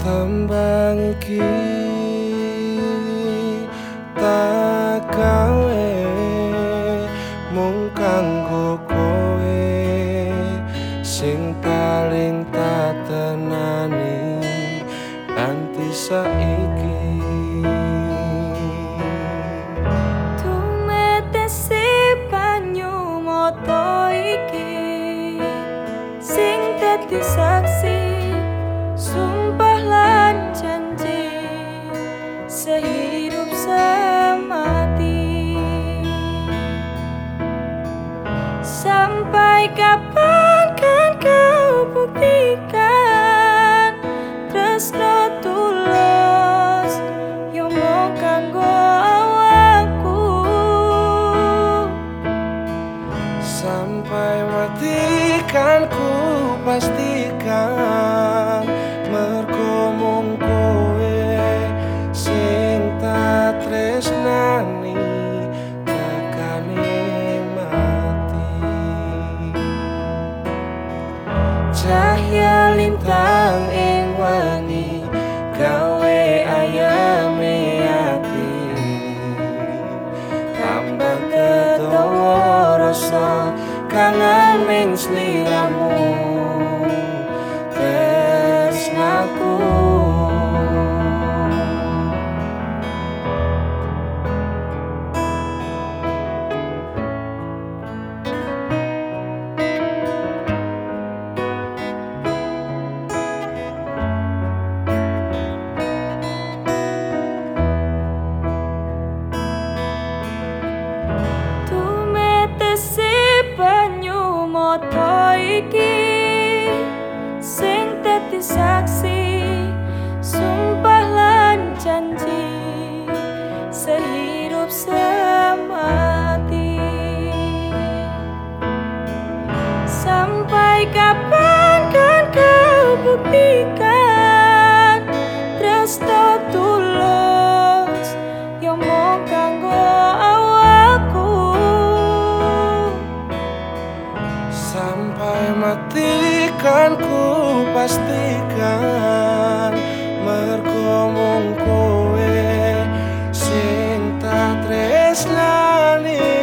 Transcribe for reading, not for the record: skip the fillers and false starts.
Tembang iki tak gawe mung kanggo kowe sing paling tak tenani nganti saiki. Tumetesi banyu mata iki sing dadi saksi sumpah lan janji sehidup semati. Sampai kapan kan kau buktikan tresno tulus yang mau kanggo awakku? Sampai mati kan ku pastikan mergo mung kowe sing tak tresnani tekane mati. Cahya lintang ing wengi gawe ayame ati tambah ketawa rasa kangen ning sliramu tresnaku. Tumetesi banyu mata iki sing dadi saksi sumpah lan janji sehidup semati. Sampai kapan kan kau buktikan tresno tulus yang mau kanggo awakku? Sampai mati kan ku pastikan mergo mung kowe sing tak tresnani